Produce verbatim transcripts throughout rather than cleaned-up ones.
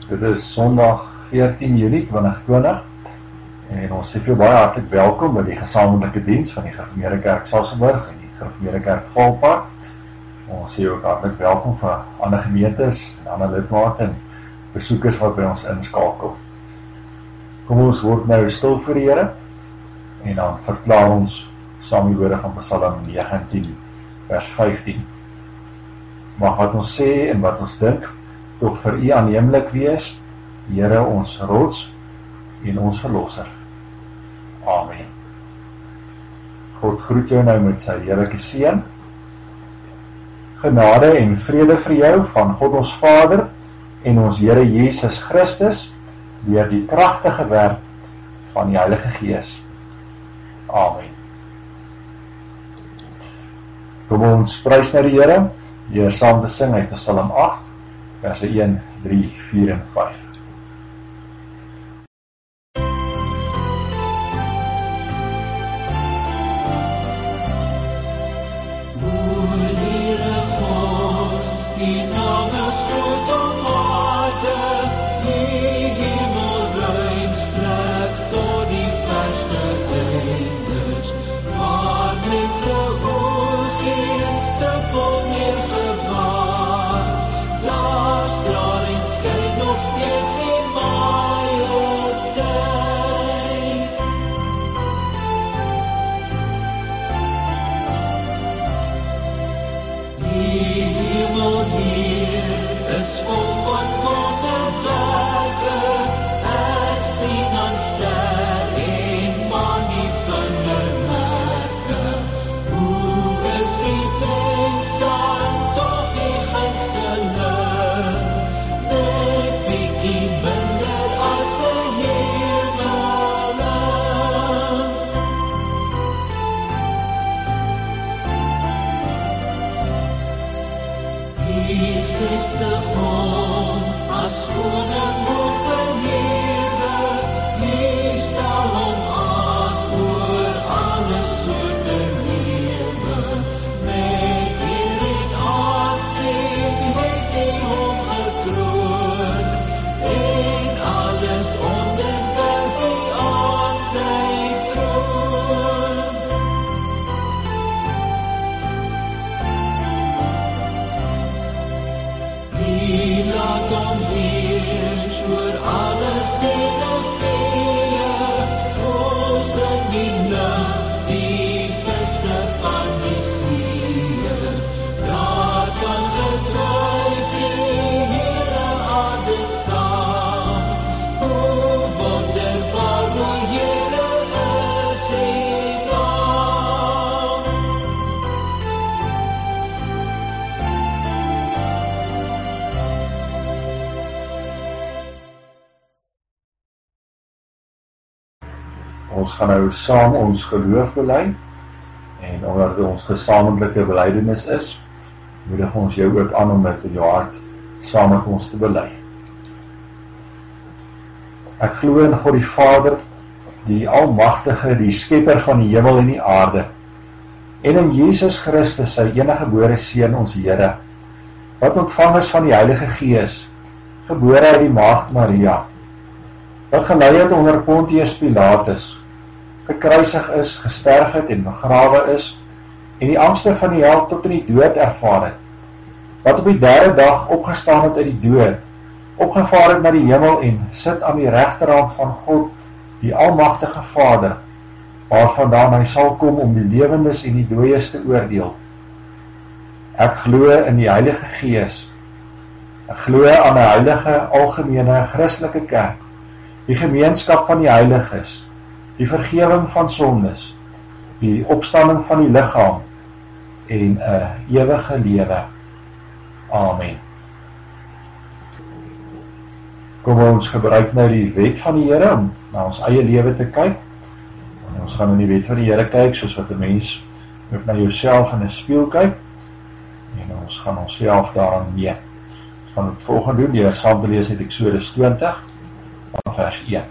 Dit is Sondag veertien Julie twintig twintig en ons sê vir jou baie hartlik welkom by die gesamentlike diens van die Gereformeerde Kerk Sasolburg en die Gereformeerde Kerk Valpark. Ons sê ook hartlik welkom vir ander gemeentes en ander lidmate en besoekers wat by ons inskakel. Kom ons word nou stil vir die Here en dan verklaar ons saam die woorde van Psalm negentien vers vyftien. Mag wat ons sê en wat ons dink tog vir U aanneemlik wees, Here ons rots en ons verlosser. Amen. God groet jou nou met sy heerlike seën. Genade en vrede vir jou van God ons Vader en ons Here Jesus Christus deur die kragtige werk van die Heilige Gees. Amen. Kom ons prys na die Here deur saam te sing uit Psalm agt verse een, drie, vier en vyf. Ons gaan nou saam ons geloof bely en omdat dit ons gesamentlike belydenis is, moedig ons jou ook aan om dit in jou hart saam met ons te bely. Ek glo in God die Vader, die Almagtige, die Skepper van die hemel en die aarde, en in Jesus Christus, sy enige gebore Seun, ons Here, wat ontvang is van die Heilige Gees, gebore uit die Maagd Maria, wat gelei het onder Pontius Pilatus, gekruisig is, gesterf het en begrawe is, en die angste van die hel tot in die dood ervaar het, wat op die derde dag opgestaan het uit die dood, opgevaar het na die hemel en sit aan die regterhand van God, die Almagtige Vader, waarvandaan hy sal kom om die lewendes en die dooies te oordeel. Ek glo in die Heilige Gees, ek glo aan 'n heilige, algemene, Christelike kerk, die gemeenskap van die heiliges, die vergewing van sondes, die opstanding van die liggaam en 'n ewige lewe. Amen. Kom ons gebruik nou die wet van die Here om na ons eie lewe te kyk. En ons gaan in die wet van die Here kyk soos wat 'n mens ook na jouself in 'n spieël kyk. En ons gaan onsself daaraan meet. Ons gaan dit volgende doen deur saam te lees uit Eksodus twintig van vers een.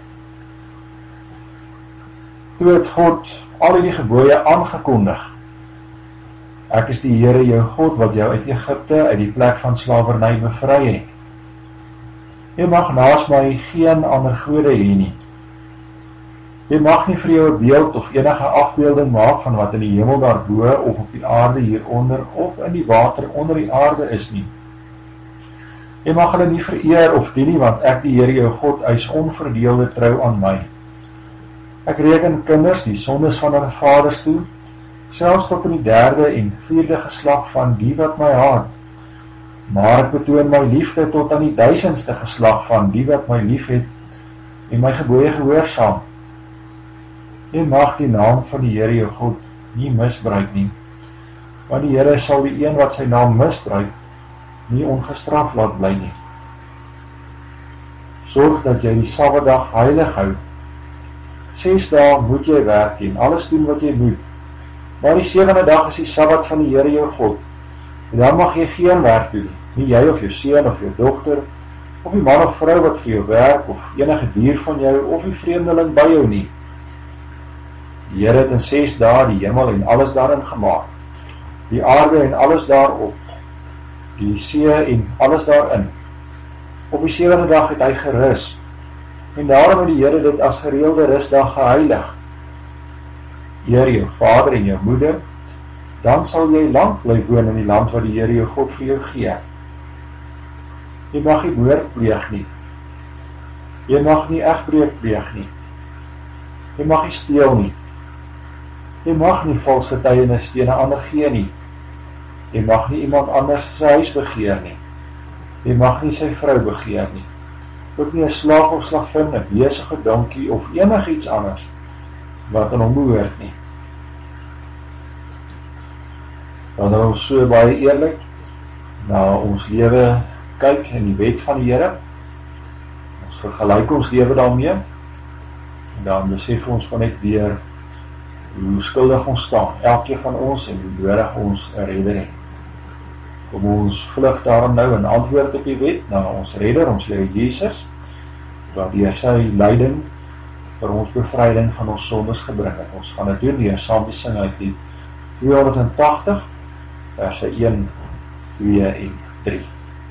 Toe het God al die gebooie aangekondig. Ek is die Here jou God wat jou uit Egipte, uit die plek van slawerny bevry het. Jy mag naas my geen ander gode hê nie. Jy mag nie vir jou 'n beeld of enige afbeelding maak van wat in die hemel daarbo of op die aarde hieronder of in die water onder die aarde is nie. Jy mag hulle nie vereer of dien nie, want ek die Here jou God eis onverdeelde trou aan my. Ek reken kinders die sondes van hulle vaders toe, selfs tot in die derde en vierde geslag van die wat my haat. Maar ek betoon my liefde tot aan die duisendste geslag van die wat my lief het en my gebooie gehoorsaam. Jy mag die naam van die Here jou God nie misbruik nie, want die Here sal die een wat sy naam misbruik nie ongestraf laat bly nie. Sorg dat jy die Sabbatdag heilig hou. Ses dae moet jy werk en alles doen wat jy moet, maar die sewende dag is die Sabbat van die Here jou God, en dan mag jy geen werk doen, nie jy of jou seun of jou dogter, of die man of vrou wat vir jou werk, of enige dier van jou, of die vreemdeling by jou nie. Die Here het in ses dae die hemel en alles daarin gemaak, die aarde en alles daarop, die see en alles daarin. Op die sewende dag het hy gerus, en daarom het die Here dit as gereelde rusdag geheilig. Eer jou vader en jou moeder, dan sal jy lank bly woon in die land wat die Here jou God vir jou gee. Jy mag nie moord pleeg nie. Jy mag nie egbreek pleeg nie. Jy mag nie steel nie. Jy mag nie vals getuienis teen 'n ander gee nie. Jy mag nie iemand anders sy huis begeer nie. Jy mag nie sy vrou begeer nie. Ook nie 'n slaaf of slavin, 'n besige donkie of enigiets anders wat aan hom behoort nie. Wanneer ons so baie eerlik na ons lewe kyk in die wet van die Here, ons vergelyk ons lewe daarmee, en dan besef ons van net weer hoe skuldig ons staan, elkeen van ons, en hoe nodig ons 'n redder het. Kom ons vlug daarom nou in antwoord op die wet na ons redder, ons Here Jesus, wat deur sy lyding vir ons bevryding van ons sondes gebring het. Ons gaan dit doen deur saam te sing uit lied tweehonderdtagtig, verse een, twee en drie.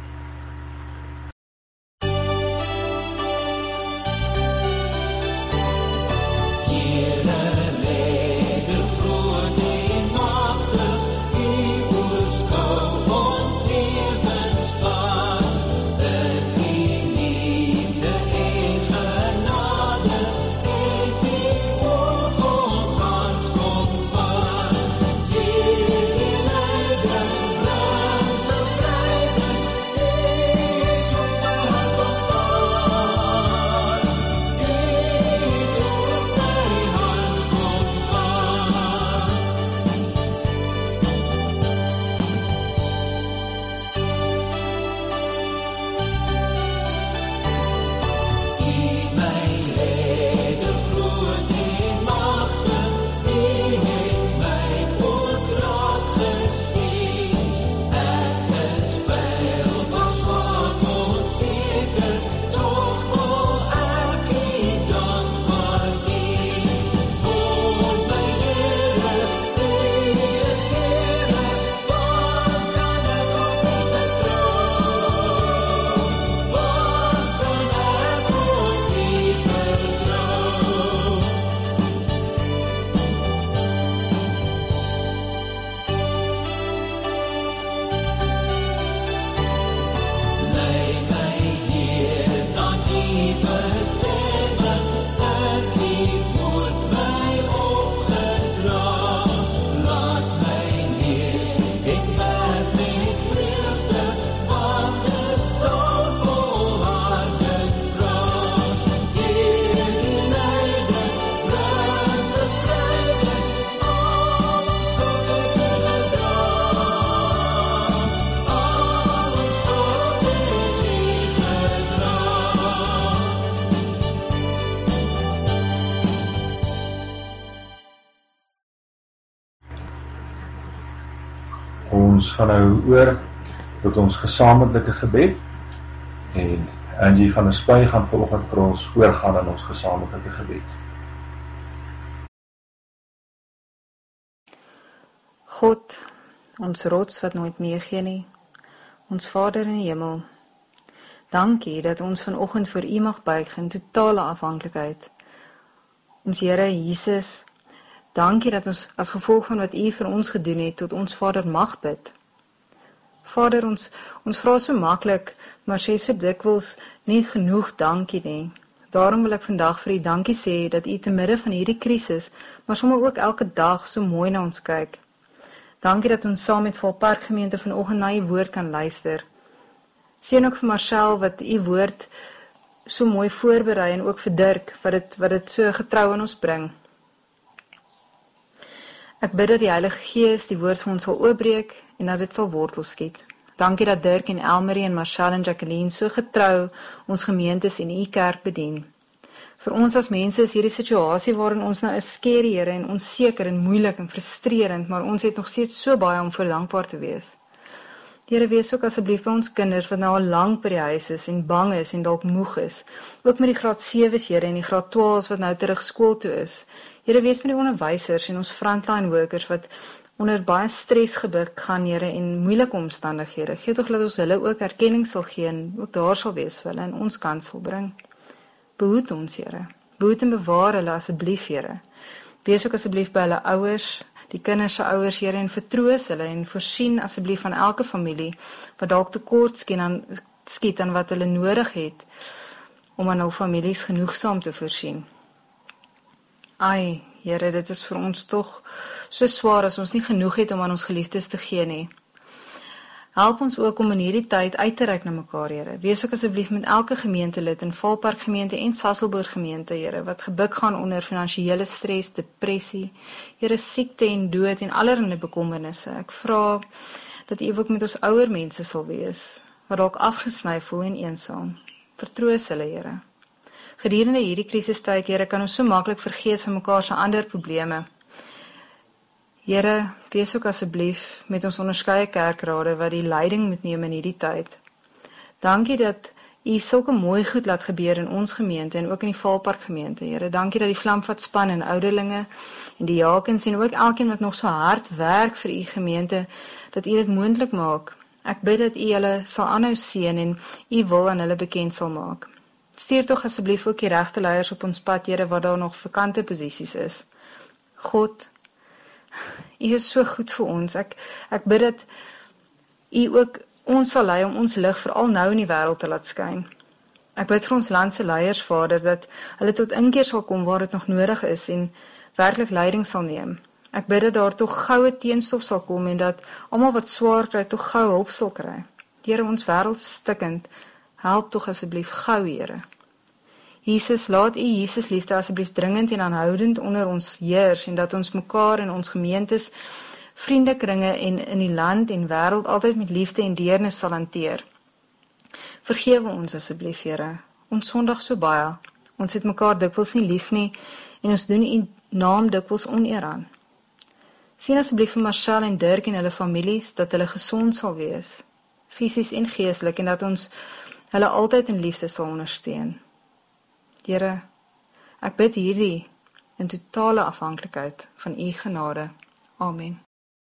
Ons gaan nou oor tot ons gesamentlike gebed, en Angie van der Spy gaan vanoggend vir ons voorgaan in ons gesamentlike gebed. God, ons rots wat nooit meegee nie, ons Vader in die hemel, Dankie dat ons vanoggend voor U mag buig in totale afhanklikheid. Ons Here Jesus, dankie dat ons as gevolg van wat U vir ons gedoen het, tot ons Vader mag bid. Vader, ons, ons vra so maklik, maar sê so dikwels nie genoeg dankie nie. Daarom wil ek vandag vir U dankie sê dat U te midde van hierdie krisis, maar sommer ook elke dag so mooi na ons kyk. Dankie dat ons saam met Valpark gemeente vanoggend na U woord kan luister. Seën ook vir Marcel wat U woord so mooi voorberei en ook vir Dirk wat dit wat dit so getrou aan ons bring. Ek bid dat die Heilige Gees die woord vir ons sal oopbreek en dat dit sal wortel skiet. Dankie dat Dirk en Elmarie en Marcel en Jacqueline so getrou ons gemeentes en U kerk bedien. Vir ons as mense is hierdie situasie waarin ons nou is skerry, Here, en onseker en moeilik en frustrerend, maar ons het nog steeds so baie om voor dankbaar te wees. Here, wees ook asseblief by ons kinders wat nou al lank by die huis is en bang is en dalk moeg is. Ook met die graad sewe's, Here, en die graad twaalf's wat nou terug skool toe is. Here, wees met die onderwysers en ons frontline workers wat onder baie stres gebuk gaan, Here, en moeilike omstandighede. Gee tog dat ons hulle ook erkenning sal gee en ook daar sal wees vir hulle en ons kant sal bring. Behoed ons, Here. Behoed en bewaar hulle asseblief, Here. Wees ook asseblief by hulle ouers, die kinders se ouers, Here, en vertroos hulle en voorsien asseblief van elke familie wat dalk tekort skiet aan, skiet aan wat hulle nodig het om aan hul families genoegsaam te voorsien. Ai, Here, dit is vir ons tog so swaar as ons nie genoeg het om aan ons geliefdes te gee nie. Help ons ook om in hierdie tyd uit te reik na mekaar, Here. Wees ook asseblief met elke gemeentelid in Valpark gemeente en Sasolburg gemeente, Here, wat gebuk gaan onder finansiële stres, depressie, Here, siekte en dood en allerlei bekommernisse. Ek vra dat U ook met ons ouer mense sal wees, wat dalk afgesny voel en eensaam. Vertroos hulle, Here. Gedurende hierdie krisistyd, Here, kan ons so maklik vergeet van mekaar se ander probleme. Here, wees ook asseblief met ons onderskeie kerkrade wat die leiding moet neem in hierdie tyd. Dankie dat U sulke mooi goed laat gebeur in ons gemeente en ook in die Valpark gemeente, Here. Dankie dat die Vlamvat span en ouderlinge en die jakens en ook elkeen wat nog so hard werk vir U gemeente, dat U dit moontlik maak. Ek bid dat U hulle sal aanhou seën en U wil aan hulle bekend sal maak. Stuur tog asseblief ook die regte leiers op ons pad, Here, waar daar nog vakante posisies is. God, U is so goed vir ons. Ek, ek bid dat U ook ons sal lei om ons lig veral nou in die wêreld te laat skyn. Ek bid vir ons land se leiers, Vader, dat hulle tot inkeer sal kom waar dit nog nodig is en werklik leiding sal neem. Ek bid dat daar tog goue teenstof sal kom en dat almal wat swaar kry tog gou hulp sal kry. Here, ons wêreld is stikkend. Help tog asseblief gou, Here. Jesus, laat U Jesus liefde asseblief dringend en aanhoudend onder ons heers en dat ons mekaar en ons gemeentes, vriendekringe en in die land en wêreld altyd met liefde en deernis sal hanteer. Vergewe ons asseblief, Here. Ons sondig so baie. Ons het mekaar dikwels nie lief nie en ons doen U naam dikwels oneer aan. Sien asseblief vir Marcel en Dirk en hulle families dat hulle gesond sal wees, fisies en geestelik, en dat ons hulle altyd in liefde sal ondersteun. Here, ek bid hierdie in totale afhanklikheid van U genade. Amen.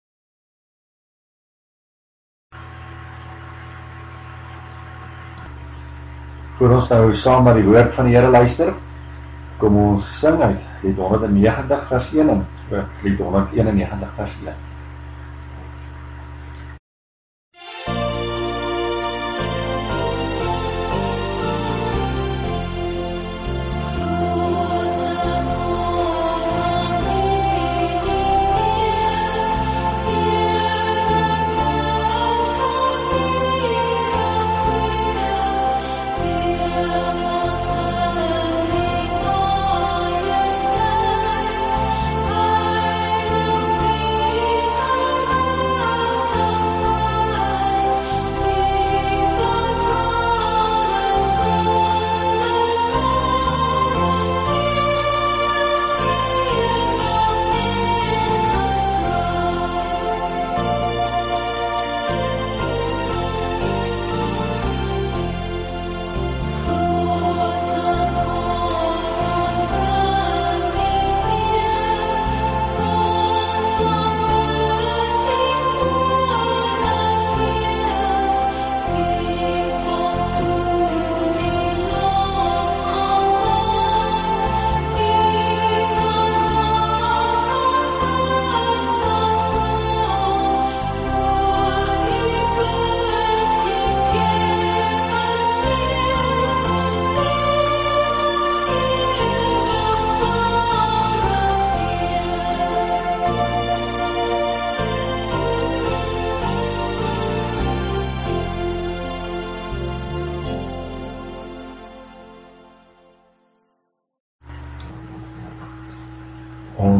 Voor ons nou saam na die woord van die Here luister, kom ons sing uit Lied honderdnegentig vers een en so Lied honderdeenennegentig vers een. I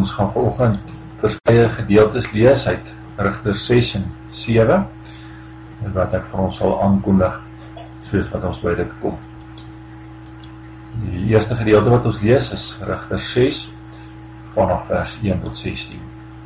Ons gaan vanoggend verskeie gedeeltes lees uit Rigters ses en sewe, wat ek vir ons sal aankondig, soos wat ons by dit kom. Die eerste gedeelte wat ons lees is Rigters ses, vanaf vers een tot sestien.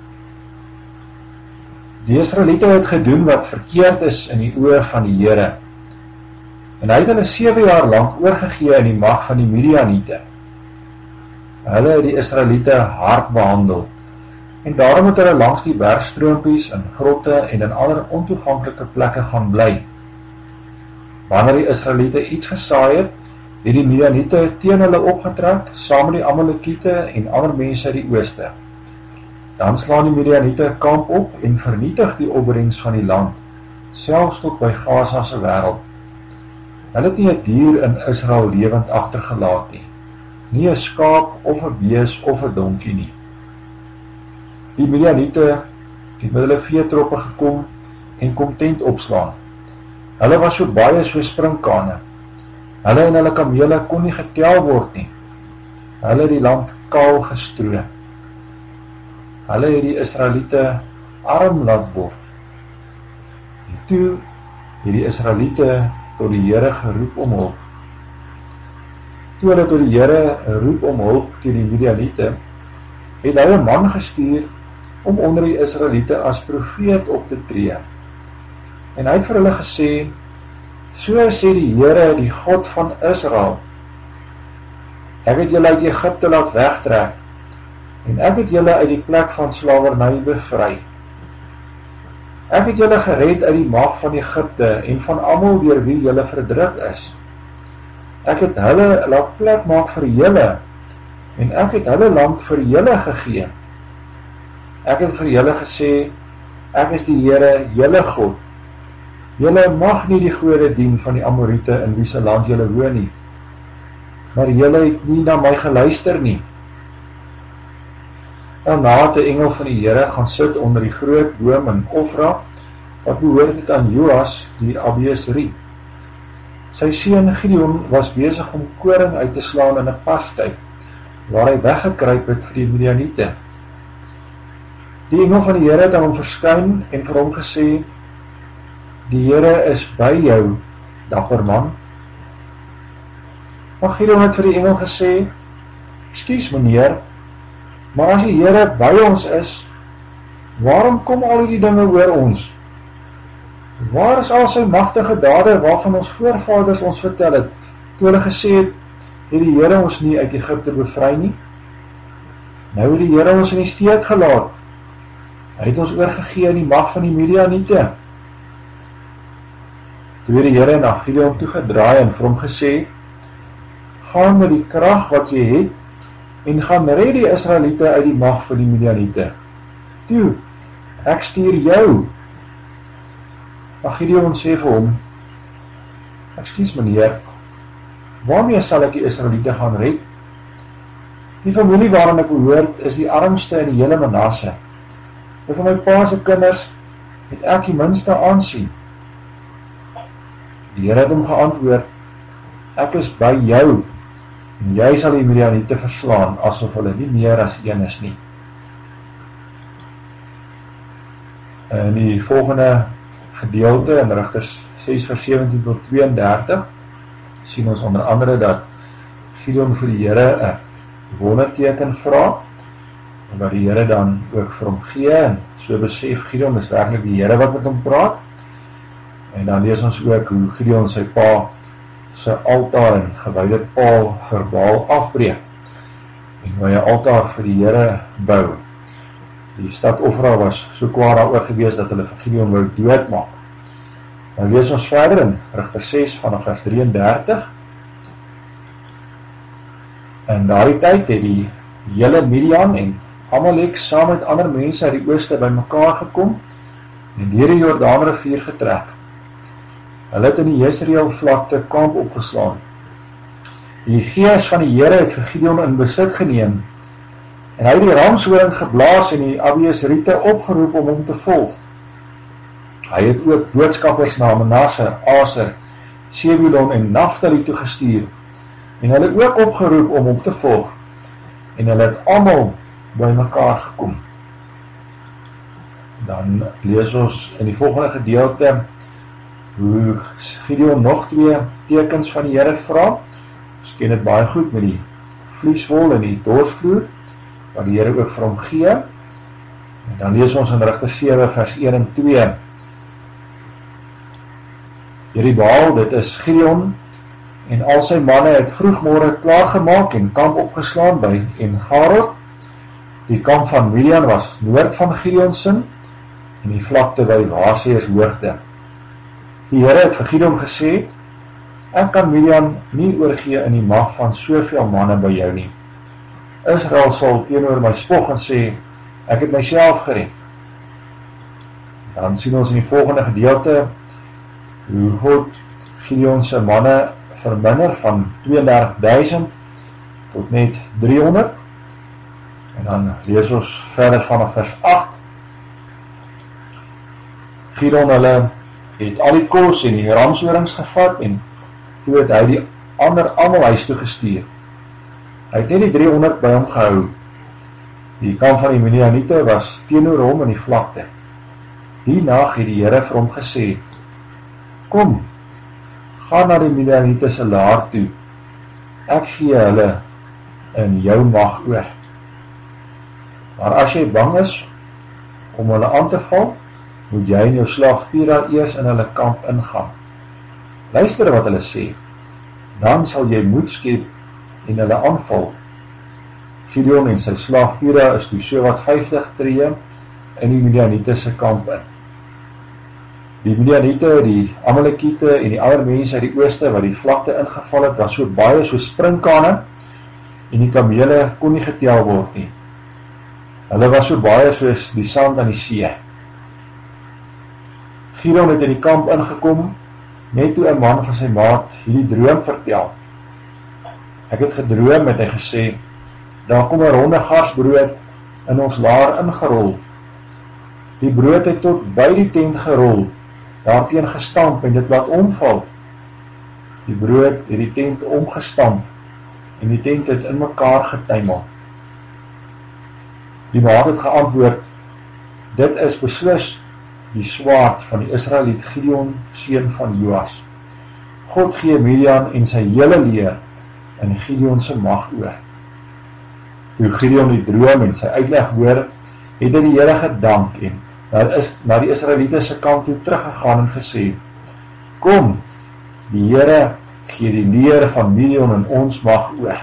Die Israeliete het gedoen wat verkeerd is in die oë van die Here, en hy het hulle sewe jaar lank oorgegee in die mag van die Midianiete. Hulle het die Israeliete hard behandel, en daarom het hulle langs die bergstroompies, in grotte en in ander ontoeganklike plekke gaan bly. Wanneer die Israeliete iets gesaai het, het die Midianiete teen hulle opgetrek, saam met die Amalekiete en ander mense uit die ooste. Dan slaan die Midianiete kamp op en vernietig die opbrengs van die land, selfs tot by Gaza se wêreld. Hulle het nie 'n dier in Israel lewend agtergelaat nie, nie 'n skaap of 'n bees of 'n donkie nie. Die Midianiete het met hulle veetroppe gekom en kom tent opslaan. Hulle was so baie so springkane. Hulle en hulle kamele kon nie getel word nie. Hulle het die land kaal gestrooi. Hulle het die Israeliete arm laat word. En toe het die Israeliete tot die Here geroep om hulp. Toe hulle tot die Here roep om hulp teen die Midianiete, het hy 'n man gestuur om onder die Israeliete as profeet op te tree. En hy het vir hulle gesê, so sê die Here, die God van Israel, ek het julle uit Egipte laat wegtrek, en ek het julle uit die plek van slawerny bevry. Ek het julle gered uit die mag van Egipte en van almal deur wie julle verdruk is. Ek het hulle laat plek maak vir julle, en ek het hulle land vir julle gegee. Ek het vir julle gesê, ek is die Here, julle God. Julle mag nie die gode dien van die Amoriete in wie se land julle woon nie, maar julle het nie na my geluister nie. Daarna het 'n engel van die Here gaan sit onder die groot boom in Ofra, wat behoort het aan Joas die Abiesri. Sy seun Gideon was besig om koring uit te slaan in 'n pastyd, waar hy weggekruip het vir die Midianiete. Die engel van die Here het aan hom verskyn en vir hom gesê, die Here is by jou, dapper man. Maar Gideon het vir die engel gesê, ekskuus meneer, maar as die Here by ons is, waarom kom al die dinge oor ons? Waar is al sy magtige dade waarvan ons voorvaders ons vertel het, toe hulle gesê het, het die Here ons nie uit Egipte bevry nie? Nou het die Here ons in die steek gelaat. Hy het ons oorgegee in die mag van die Midianiete. Toe het die Here na Gideon toegedraai en vir hom gesê, gaan met die krag wat jy het, en gaan red die Israeliete uit die mag van die Midianiete. Toe, ek stuur jou. Maar Gideon sê vir hom, ekskuus meneer, waarmee sal ek die Israeliete gaan red? Die familie waarin ek behoort is die armste in die hele Manasse. En van my pa se kinders het ek die minste aansien. Die Here het hom geantwoord, ek is by jou, en jy sal die Midianiete verslaan, asof hulle nie meer as een is nie. In die volgende gedeelte, in Rigters ses vers sewentien tot tweeëndertig, sien ons onder andere dat Gideon vir die Here 'n wonderteken vra, wat die Here dan ook vir hom gee, en so besef Gideon is werklik die Here wat met hom praat. En dan lees ons ook hoe Gideon sy pa sy altaar en gewyde paal vir Baal afbreek, en hoe hy 'n altaar vir die Here bou. Die stad Ofra was so kwaad daaroor gewees dat hulle vir Gideon wou doodmaak. Dan lees ons verder in Rigters ses vanaf vers drieëndertig. In daardie tyd het die hele Midian en Amalek saam met ander mense uit die ooste bymekaar gekom en deur die Jordaanrivier getrek. Hulle het in die Jezreel vlakte kamp opgeslaan. Die gees van die Here het vir Gideon in besit geneem, en hy het die ramshoring geblaas en die Abiesriete opgeroep om hom te volg. Hy het ook boodskappers na Manasse, Aser, Sebulon en Naftali toegestuur, en hulle ook opgeroep om hom te volg, en hulle het almal by mekaar gekom. Dan lees ons in die volgende gedeelte hoe Gideon nog twee tekens van die Here vra. Ons ken dit baie goed met die vlieswol en die dorsvloer, wat die Here ook vir hom gee. En dan lees ons in Rigters sewe vers een en twee. Jeribaal, dit is Gideon, en al sy manne het vroegmôre klaargemaak en kamp opgeslaan by En-Garot. Die kamp van Midian was noord van Gideonsin, en die vlakte by Waaseers hoogte. Die Here het vir Gideon gesê, ek kan Midian nie oorgee in die mag van soveel manne by jou nie. Israel sal teenoor my spog en sê, ek het myself gered. Dan sien ons in die volgende gedeelte, hoe God Gideon se manne verminder van twee en dertig duisend tot net driehonderd. En dan lees ons verder vanaf vers agt. Gideon hulle het al die kos en die ramshorings gevat en toe het hy die ander almal huis toe gestuur. Hy het net die driehonderd by hom gehou. Die kamp van die Midianiete was teenoor hom in die vlakte. Die nag het die Here vir hom gesê, kom, ga na die Midianiete se laar toe. Ek gee hulle in jou mag oor. Maar as jy bang is om hulle aan te val, moet jy in jou slaaf Pira eers in hulle kamp ingaan. Luister wat hulle sê, dan sal jy moed skep en hulle aanval. Gideon en sy slaaf Pira is toe so wat vyftig tree in die Midianiete se kamp in. Die Midianiete, die Amalekiete en die ander mense uit die ooste wat die vlakte ingeval het, was so baie so springkane en die kamele kon nie getel word nie. Hulle was so baie soos die sand aan die see. Gideon het in die kamp ingekom, net toe 'n man van sy maat hierdie droom vertel. Ek het gedroom, het hy gesê, daar kom 'n ronde garsbrood in ons laar ingerol. Die brood het tot by die tent gerol, daarteen gestamp en dit laat omval. Die brood het die tent omgestamp en die tent het in mekaar getuimel. Die maat het geantwoord, dit is beslis die swaard van die Israeliet Gideon, seun van Joas. God gee Midian en sy hele leer in Gideon se mag oor. Toe Gideon die droom en sy uitleg hoor, het hy die Here gedank en daar is na die Israeliete se kant toe teruggegaan en gesê, kom, die Here gee die leer van Midian in ons mag oor.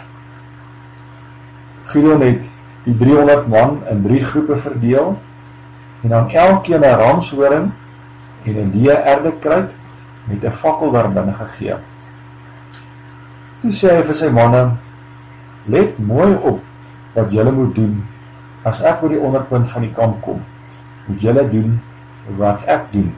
Gideon het die driehonderd man in drie groepe verdeel, en aan elkeen 'n ramshoring en 'n leë erdekruik met 'n fakkel daarbinne gegee. Toe sê hy vir sy manne, let mooi op wat julle moet doen, as ek by die onderpunt van die kamp kom, moet julle doen wat ek doen.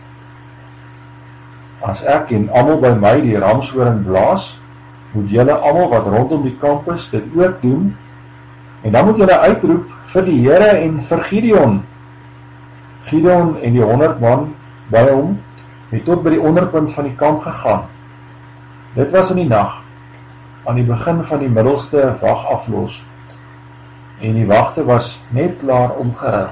As ek en almal by my die ramshoring blaas, moet julle almal wat rondom die kamp is, dit ook doen, en dan moet julle uitroep vir die Here en vir Gideon. Gideon en die honderd man by hom het tot by die onderpunt van die kamp gegaan. Dit was in die nag, aan die begin van die middelste wagaflos, en die wagte was net klaar omgeruil.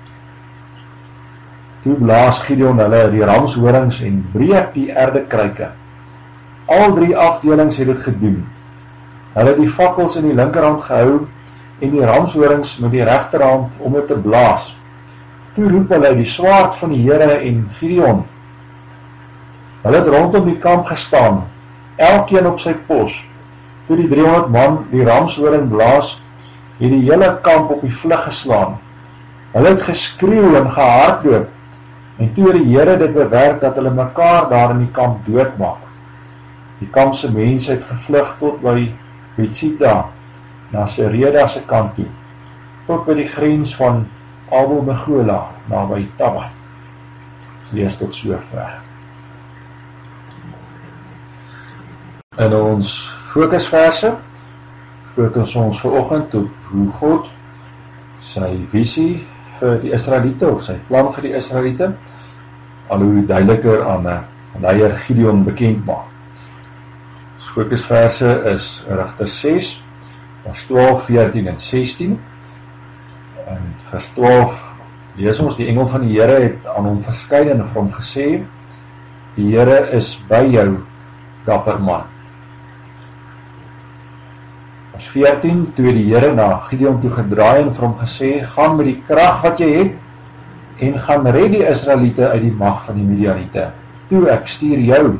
Toe blaas Gideon hulle die ramshorings en breek die erdekruike. Al drie afdelings het dit gedoen. Hulle het die fakkels in die linkerhand gehou en die ramshorings met die regterhand om dit te blaas. Toe roep hulle die swaard van die Here en Gideon. Hulle het rondom die kamp gestaan, elkeen op sy pos. Toe die driehonderd man die ramshoring blaas, het die hele kamp op die vlug geslaan. Hulle het geskreeu en gehardloop, en toe het die Here dit bewerk dat hulle mekaar daar in die kamp doodmaak. Die kampse mense het gevlug tot by Betsita, na Sereda se kant toe, tot by die grens van Abel-Mehola, naby Tabbath. Ons lees tot so ver. In ons fokusverse fokus ons vanoggend op hoe God sy visie vir die Israeliete, of sy plan vir die Israeliete, al hoe duideliker aan 'n leier Gideon bekend maak. Ons fokusverse is Rigters ses, vers twaalf, veertien en sestien. In vers twaalf lees ons, die engel van die Here het aan hom verskyn en vir hom gesê, die Here is by jou, dapper man. Vers veertien, toe die Here na Gideon toe gedraai en vir hom gesê, gaan met die krag wat jy het, en gaan red die Israeliete uit die mag van die Midianiete. Toe ek stuur jou.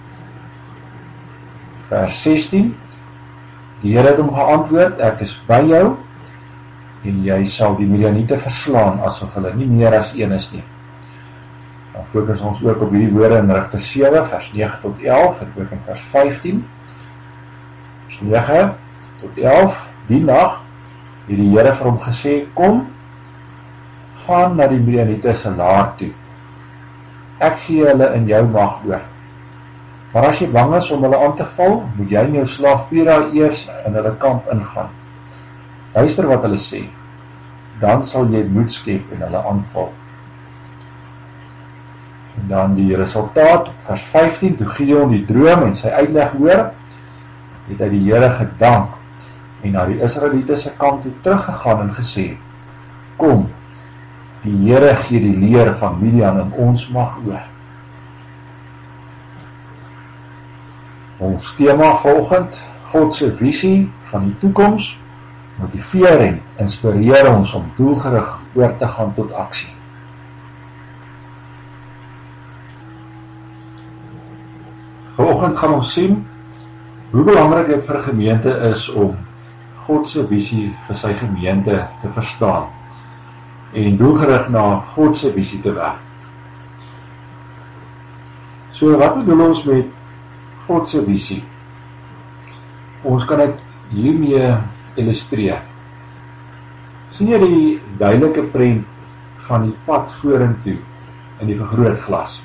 Vers sestien, die Here het hom geantwoord, ek is by jou, en jy sal die Midianiete verslaan, asof hulle nie meer as een is nie. Dan fokus ons ook op hierdie woorde in Rigter sewe, vers nege tot elf, en ook in vers vyftien. Vers nege tot elf, die nag, het die Here vir hom gesê, kom, gaan na die Midianiete se laar toe. Ek gee hulle in jou mag oor. Maar as jy bang is om hulle aan te val, moet jy en jou slaaf Pura eers in hulle kamp ingaan. Luister wat hulle sê, dan sal jy moed skep en hulle aanval. En dan die resultaat, vers vyftien, toe Gideon die droom en sy uitleg hoor, het hy die Here gedank en na die Israeliete se kamp toe teruggegaan en gesê, kom, die Here gee die leer van Midian in ons mag oor. Ons tema volgend, God se visie van die toekoms, motiveer en inspireer ons om doelgerig oor te gaan tot aksie. Vanoggend gaan ons sien hoe belangrik dit vir gemeente is om God se visie vir sy gemeente te verstaan en doelgerig na God se visie te werk. So wat bedoel ons met God se visie? Ons kan dit hiermee illustreer. Sien jy die duidelike prent van die pad vorentoe in die vergrootglas?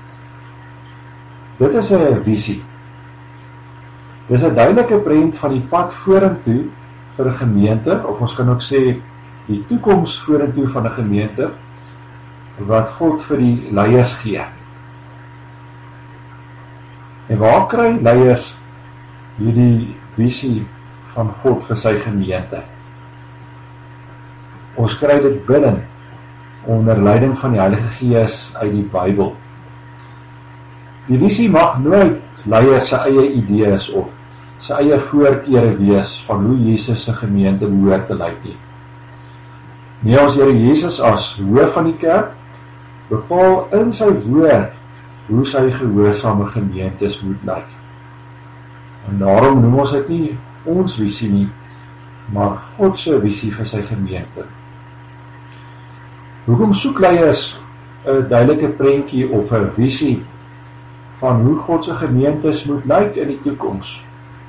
Dit is 'n visie. Dit is 'n duidelike prent van die pad vorentoe vir 'n gemeente, of ons kan ook sê die toekoms vorentoe van 'n gemeente wat God vir die leiers gee. En waar kry leiers hierdie visie van God vir sy gemeente? Ons kry dit binne onder leiding van die Heilige Gees uit die Bybel. Die visie mag nooit leiers se eie idees of sy eie voorkeure wees van hoe Jesus se gemeente behoort te lyk nie. Nee, ons Here Jesus as hoof van die kerk bepaal in sy woord hoe sy gehoorsame gemeentes moet lyk. En daarom noem ons dit nie ons visie nie, maar God se visie vir sy gemeente. Hoekom soek leiers 'n duidelike prentjie of 'n visie van hoe God se gemeentes moet lyk in die toekoms?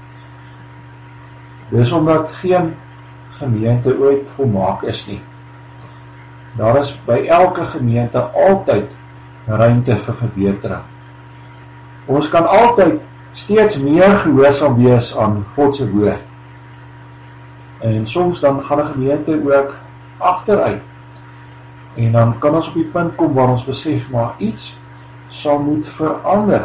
Dis omdat geen gemeente ooit volmaak is nie. Daar is by elke gemeente altyd ruimte vir verbetering. Ons kan altyd steeds meer gehoorsaam wees aan God se woord. En soms dan gaan 'n gemeente ook agteruit. En dan kan ons op die punt kom waar ons besef, maar iets sal moet verander.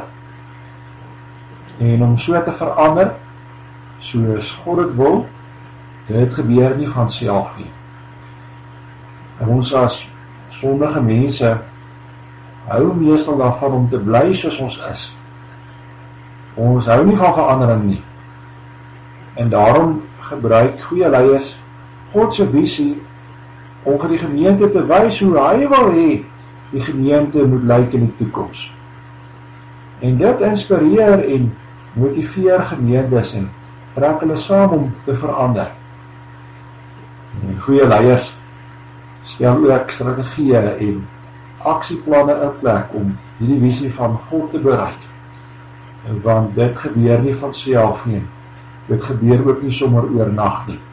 En om so te verander, soos God dit wil, dit gebeur nie van self nie. En ons as sondige mense hou meestal daarvan om te bly soos ons is. Ons hou nie van verandering nie. En daarom gebruik goeie leiers God se visie om vir die gemeente te wys hoe hy wil hê die gemeente moet lyk in die toekoms. En dit inspireer en motiveer gemeentes en trek hulle saam om te verander. En goeie leiers stel ook strategieë en aksieplanne in plek om hierdie visie van God te bereik. Want dit gebeur nie van self nie. Dit gebeur ook nie sommer oornag nie.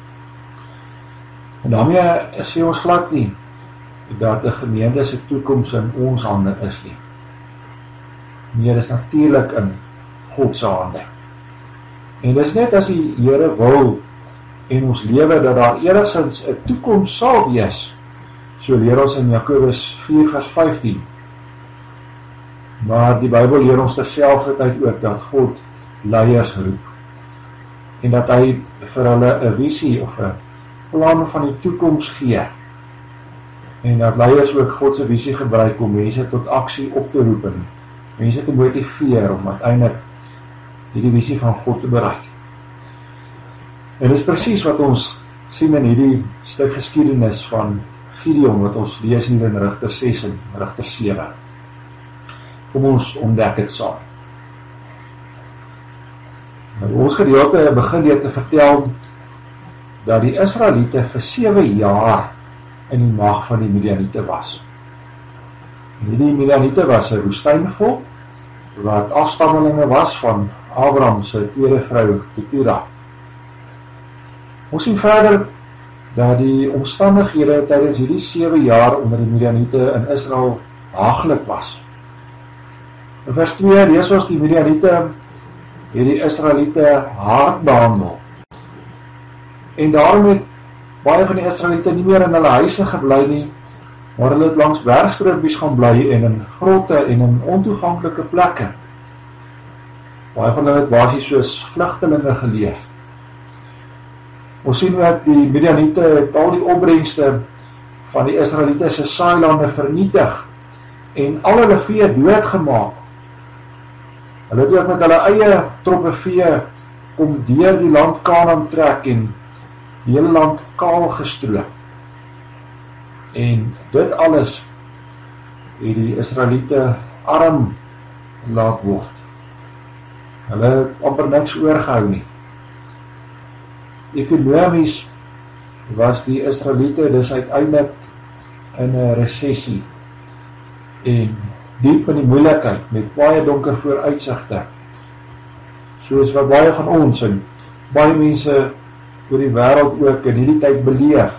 En daarmee sê ons glad nie dat 'n gemeente se toekoms in ons hande is nie. Nee, dit is natuurlik in God se hande. En dis net as die Here wil en ons lewe dat daar enigstens 'n toekoms sal wees. So leer ons in Jakobus vier vers vyftien. Maar die Bybel leer ons terselfdertyd ook dat God leiers roep. En dat hy vir hulle 'n visie of 'n plan van die toekoms gee. En dat leiers ook God se visie gebruik om mense tot aksie op te roep en mense te motiveer om uiteindelik hierdie visie van God te bereik. En dit is presies wat ons sien in hierdie stuk geskiedenis van Gideon wat ons lees hier in Rigter ses en Rigter sewe. Kom ons ontdek dit saam. Nou, ons gedeelte begin deur te vertel dat die Israeliete vir sewe jaar in die mag van die Midianiete was. En hierdie Midianiete was 'n woestynvolk wat afstammelinge was van Abraham se tweede vrou Ketura. Ons sien verder dat die omstandighede tydens hierdie sewe jaar onder die Midianiete in Israel haaglik was. In vers twee lees ons die Midianiete het die Israeliete hard behandel. En daarom het baie van die Israeliete nie meer in hulle huise gebly nie, maar hulle het langs bergstroopies gaan bly en in grotte en in ontoeganklike plekke. Baie van hulle het basies soos vlugtelinge geleef. Ons sien dat die Midianiete het al die opbrengste van die Israeliete se saailande vernietig en al hulle vee doodgemaak. Hulle het ook met hulle eie troppe vee kom deur die land Kanaan trek en die hele land kaal gestroop. En dit alles het die Israeliete arm laat word. Hulle het amper niks oorgehou nie. Ekonomies was die Israeliete dus uiteindelik in 'n resessie en diep in die moeilikheid met baie donker vooruitsigte, soos wat baie van ons en baie mense oor die wêreld ook in hierdie tyd beleef.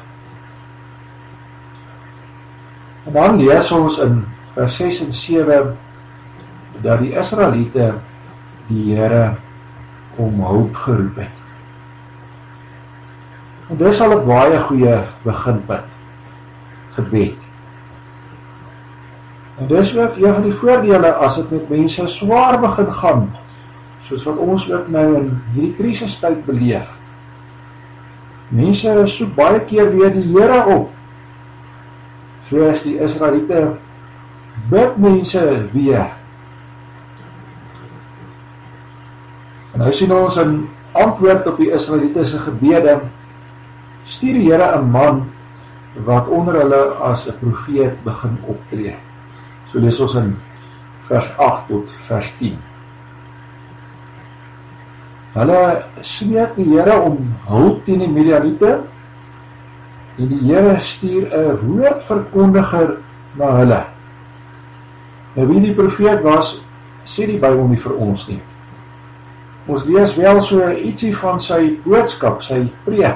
En dan lees ons in vers ses en sewe dat die Israeliete die Here om hulp geroep het. En dis al 'n baie goeie beginpunt, gebed. En dis ook een van die voordele as dit met mense swaar begin gaan, soos wat ons ook nou in hierdie krisistyd beleef. Mense soek baie keer weer die Here op, soos die Israeliete bid mense weer. En nou sien ons in antwoord op die Israeliete se gebede, stuur die Here 'n man wat onder hulle as 'n profeet begin optree. So lees ons in vers agt tot vers tien. Hulle smeek die Here om hulp teen die Midianiete en die Here stuur 'n woordverkondiger na hulle. Nou wie die profeet was, sê die Bybel nie vir ons nie. Ons lees wel so ietsie van sy boodskap, sy preek.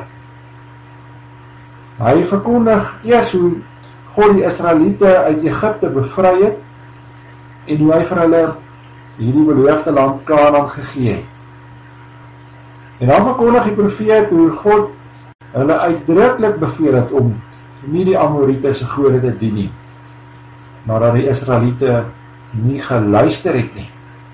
Hy verkondig eers hoe God die Israeliete uit Egipte bevry het en hoe hy vir hulle hierdie beloofde land Kanaan gegee het. En dan verkondig die profeet hoe God hulle uitdruklik beveel het om nie die Amorite se gode te dien nie, nadat die Israeliete nie geluister het nie.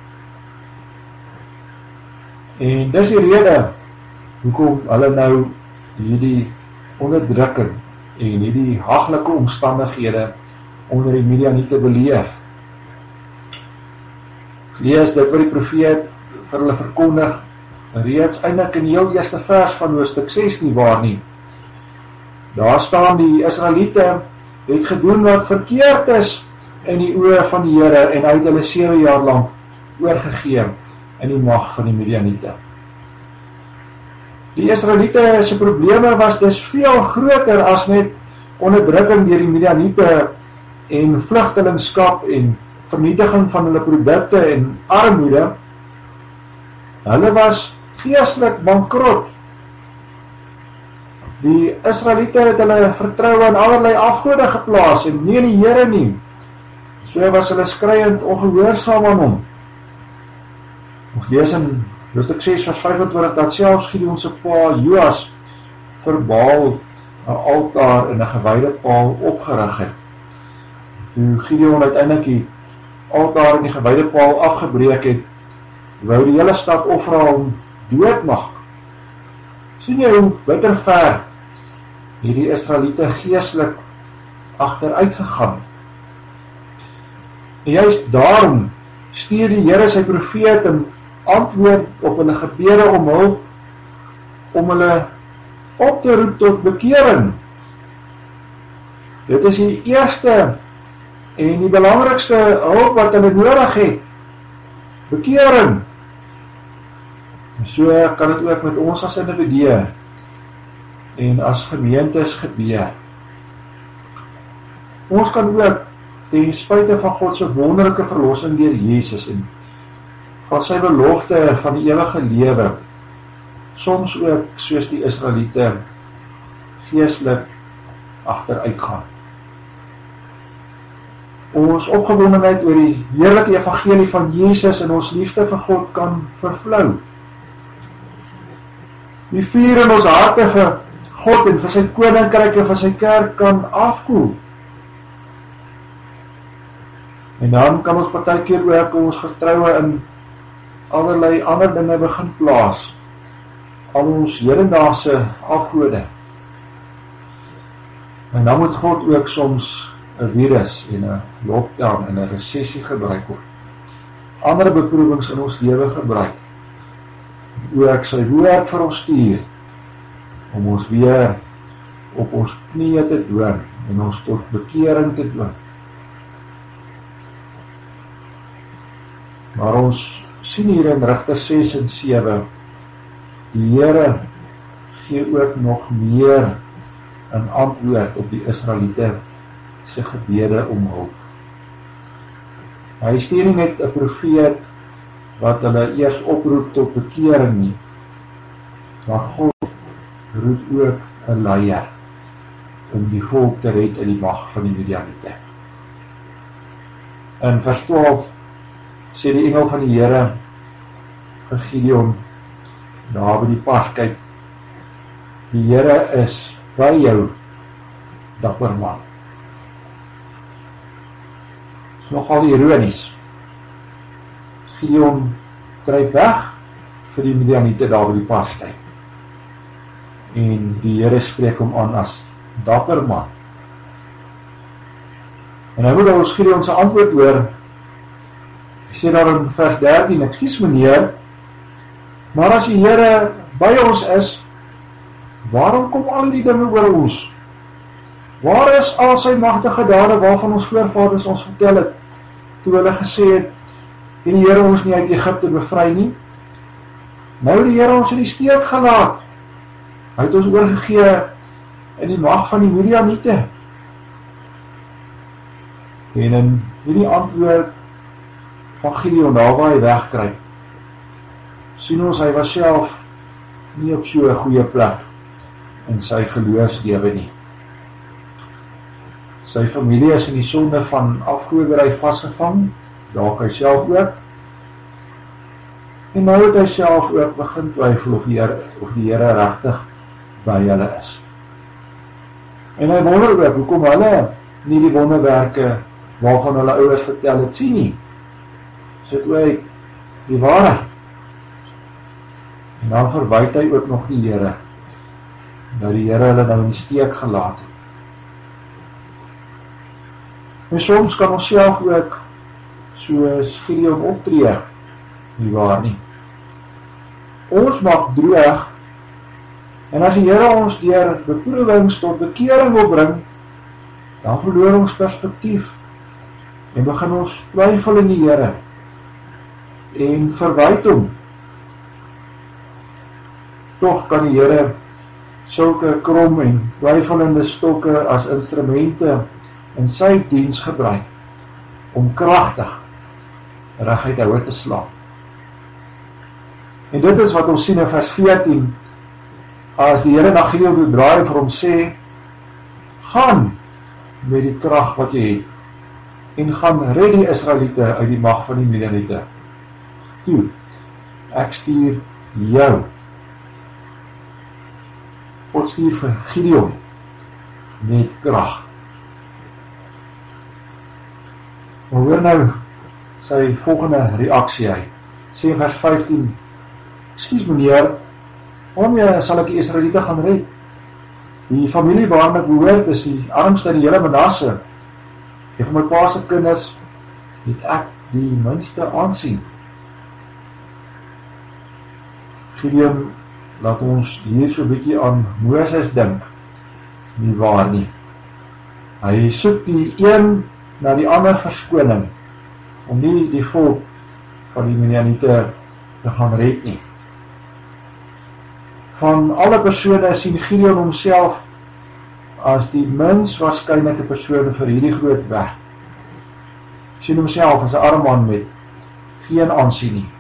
En dis die rede hoekom hulle nou hierdie onderdrukking en hierdie haglike omstandighede onder die Midianiete beleef. Lees dit wat die profeet vir hulle verkondig reeds eintlik in die heel eerste vers van hoofstuk ses nie waar nie. Daar staan die Israeliete het gedoen wat verkeerd is in die oë van die Here en hy het hulle sewe jaar lank oorgegee in die mag van die Midianiete. Die Israeliete se probleme was dus veel groter as net onderdrukking deur die Midianiete en vlugtelingskap en vernietiging van hulle produkte en armoede. Hulle was geestelik bankrot. Die Israeliete het hulle vertroue in allerlei afgode geplaas en nie in die Here nie. So was hulle skreiend ongehoorsaam aan hom. Ons lees in hoofstuk ses vers vyf-en-twintig dat selfs Gideon se pa Joas vir Baal 'n altaar en 'n gewyde paal opgerig het. Toe Gideon uiteindelik die altaar en die gewyde paal afgebreek het, wou die hele stad Ofra hom doodmaak. Sien jy hoe bitter ver hierdie Israeliete geestelik agteruit gegaan. En juist daarom stuur die Here sy profeet en antwoord op hulle gebede om hulp, om hulle op te roep tot bekering. Dit is die eerste en die belangrikste hulp wat hulle nodig het. Bekering. En so kan dit ook met ons as individue en as gemeentes gebeur. Ons kan ook ten spyte van God se wonderlike verlossing deur Jesus en van sy belofte van die ewige lewe, soms ook soos die Israeliete geestelik agteruit gaan. Ons opgewondenheid oor die heerlike evangelie van Jesus en ons liefde vir God kan vervlou. Die vuur in ons harte vir God en vir sy koninkryk en vir sy kerk kan afkoel. En dan kan ons partykeer ook ons vertroue in allerlei ander dinge begin plaas, al ons hedendaagse afgode. En dan moet God ook soms 'n virus en 'n lockdown en 'n resessie gebruik of ander beproewings in ons lewe gebruik. Ook sy woord vir ons stuur om ons weer op ons knieë te dwing en ons tot bekering te dwing. Maar ons sien hier in Rigter ses en sewe, die Here gee ook nog meer in antwoord op die Israeliete se gebede om hulp. Hy stuur nie net 'n profeet wat hulle eers oproep tot bekering nie, maar God roep ook 'n leier om die volk te red uit die mag van die Midianiete. In vers twaalf sê die engel van die Here vir Gideon daar by die pas, kyk, die Here is by jou, dapper man. Dit is nogal ironies. Gideon kruip weg vir die Midianiete daar by die pas, kyk. En die Here spreek hom aan as dapper man. En nou moet ons Gideon se antwoord hoor. Hy sê daar in vers dertien, ekskuus meneer, maar as die Here by ons is, waarom kom al die dinge oor ons? Waar is al sy magtige dade waarvan ons voorvaders ons vertel het, toe hulle gesê het, en die Here ons nie uit Egipte bevry nie? Nou die Here ons in die steek gelaat. Hy het ons oorgegee in die mag van die Midianiete. En in hierdie antwoord van Gideon, daar waar hy wegkruip, sien ons hy was self nie op so 'n goeie plek in sy geloofslewe nie. Sy familie is in die sonde van afgoderry vasgevang, dalk hy self ook. En nou het hy self ook begin twyfel of die Here, of die Here regtig by hulle is. En hy wonder ook, hoekom hulle nie die wonderwerke waarvan hulle ouers vertel het sien nie. Sit ook die waarheid. En dan verwyd hy ook nog die Here, dat die Here hulle nou in die steek gelaat het. En soms kan ons self ook soos Gideon optree, nie waar nie. Ons maak droog, en as die Here ons deur beproewings tot bekering wil bring, dan verloor ons perspektief, en begin ons twyfel in die Here, en verwyd hom. Tog kan die Here sulke krom en twyfelende stokke as instrumente in sy diens gebruik, om kragtig reguit houer te slaan. En dit is wat ons sien in vers veertien, as die Here na Gideon toe draai en vir hom sê, gaan met die krag wat jy het, en gaan red die Israeliete uit die mag van die Midianiete. Toe, ek stuur jou. God stuur vir Gideon met krag. Maar hoor nou sy volgende reaksie hy. Sê in vers vyftien, ekskuus meneer, waarom sal ek die Israeliete gaan red? Die familie waarna ek behoort is die armste in die hele Manasse. En vir my pa se kinders het ek die minste aansien. Gideon laat ons hier so 'n bietjie aan Moses dink, nie waar nie. Hy soek die een na die ander verskoning, om nie die volk van die Midianiete te gaan red nie. Van alle persone sien Gideon homself as die minst waarskynlike persone vir hierdie groot werk. Sien homself as 'n arm man met geen aansien nie.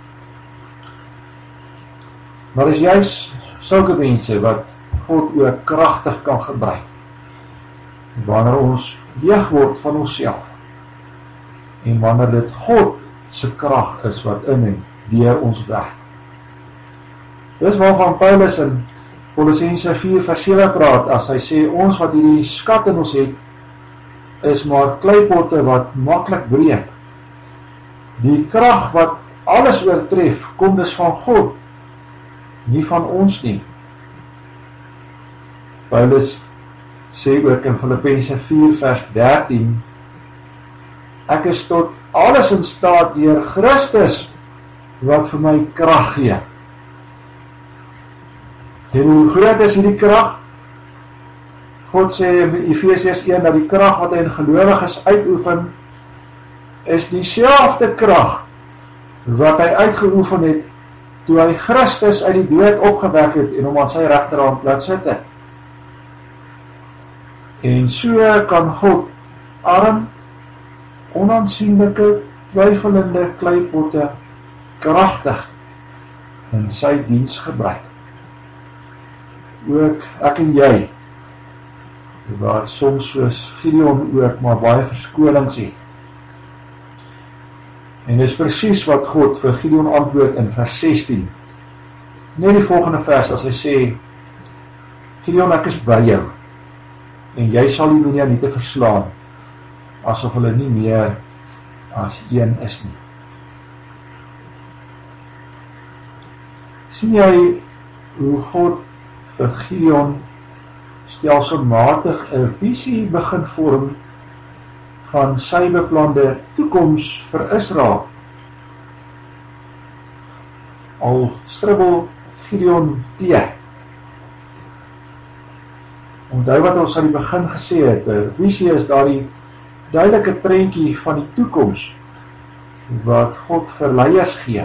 Maar is juist sulke mense wat God ook kragtig kan gebruik, wanneer ons leeg word van onsself, en wanneer dit God se krag is wat in en deur ons werk. Dis waarvan Paulus in Kolossense vier vers sewe praat, as hy sê, ons wat hierdie skat in ons het, is maar kleipotte wat maklik breek. Die krag wat alles oortref, kom dus van God, nie van ons nie. Paulus sê ook in Filippense vier vers dertien, ek is tot alles in staat deur Christus, wat vir my krag gee. En hoe groot is hierdie krag? God sê in Efesiërs een, dat die krag wat hy in gelowiges uitoefen, is dieselfde krag, wat hy uitgeoefen het, toe hy Christus uit die dood opgewek het, en hom aan sy regterhand laat sit het. En so kan God arm, onaansienlike, twyfelende kleipotte kragtig in sy diens gebruik. Ook ek en jy, waar soms soos Gideon ook maar baie verskonings het. En dis presies wat God vir Gideon antwoord in vers sestien. Net die volgende vers as hy sê, Gideon, ek is by jou, en jy sal die Midianiete verslaan, asof hulle nie meer as een is nie. Sien jy hoe God vir Gideon stelselmatig 'n visie begin vorm van sy beplande toekoms vir Israel? Al stribbel Gideon teë. Onthou wat ons aan die begin gesê het, 'n visie is daardie duidelike prentjie van die toekoms wat God vir leiers gee.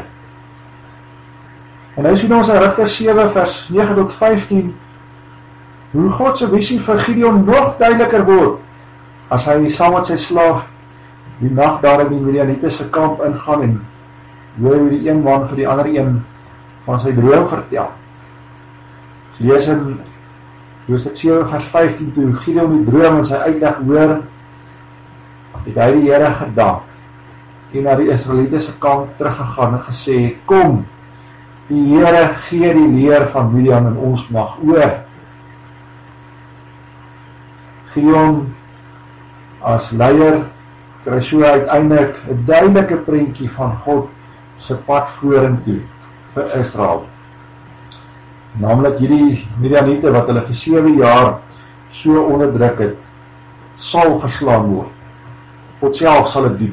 En nou sien ons in Rigters sewe vers nege tot vyftien hoe God se visie vir Gideon nog duideliker word as hy saam met sy slaaf die nag daar in die Midianiete se kamp ingaan en hoor hoe die een man vir die ander een van sy droom vertel. Ons lees in Hoofstuk sewe vers vyftien, toe Gideon die droom en sy uitleg hoor, het hy die Here gedank en na die Israeliete se kamp teruggegaan en gesê, kom, die Here gee die leer van Midian in ons mag oor. Gideon as leier kry so uiteindelik 'n duidelike prentjie van God se pad vorentoe vir Israel. Naamlik hierdie Midianiete wat hulle vir sewe jaar so onderdruk het, sal verslaan word. God self sal dit doen.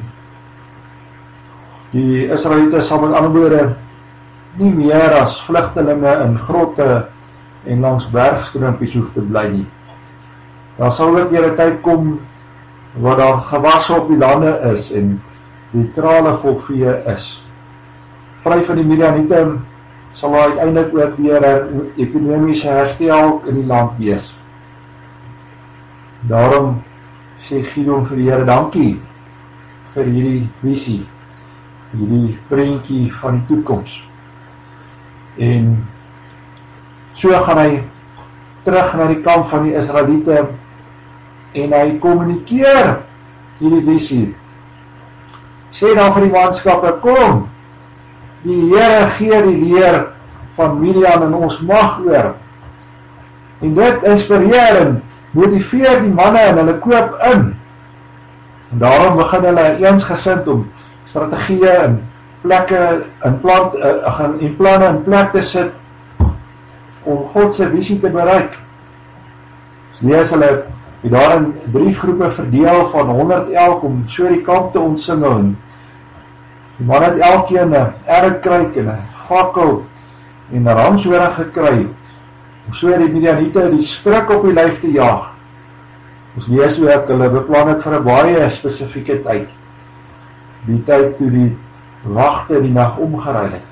Die Israeliete sal met ander woorde nie meer as vlugtelinge in grotte en langs bergstroompies hoef te bly nie. Daar sal ook weer 'n tyd kom waar daar gewasse op die lande is en die krale vol vee is. Vry van die Midianiete sal daar uiteindelik ook weer 'n ekonomiese herstel in die land wees. Daarom sê Gideon vir die Here dankie vir hierdie visie, hierdie prentjie van die toekoms. En so gaan hy terug na die kamp van die Israeliete en hy kommunikeer hierdie visie. Sê dan vir die manskappe, kom, die Here gee die leer van Midian in ons mag oor. En dit inspireer en motiveer die manne en hulle koop in. En daarom begin hulle eensgesind om strategieë en plekke en plant uh, en planne in plek te sit om God se visie te bereik. Ons lees hulle het daar in drie groepe verdeel van honderd elk om so die kamp te omsingel. En die man het elkeen 'n erkruik en 'n fakkel en 'n ramshoring gekry om so die Midianiete die skrik op die lyf te jaag. Ons lees ook hulle beplan het vir 'n baie spesifieke tyd. Die tyd toe die wagte die nag omgeruil het.